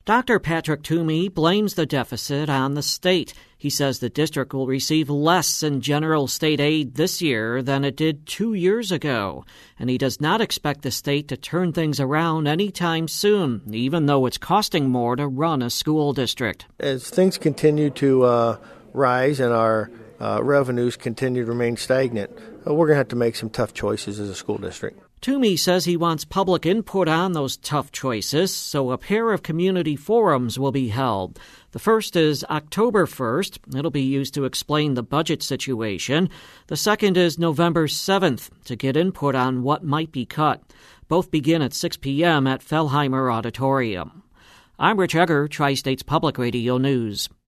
Dr. Patrick Toomey blames the deficit on the state. He says the district will receive less in general state aid this year than it did 2 years ago. And he does not expect the state to turn things around anytime soon, even though it's costing more to run a school district. As things continue to rise and our revenues continue to remain stagnant, we're going to have to make some tough choices as a school district. Toomey says he wants public input on those tough choices, so a pair of community forums will be held. The first is October 1st. It'll be used to explain the budget situation. The second is November 7th to get input on what might be cut. Both begin at 6 p.m. at Fellheimer Auditorium. I'm Rich Egger, Tri-States Public Radio News.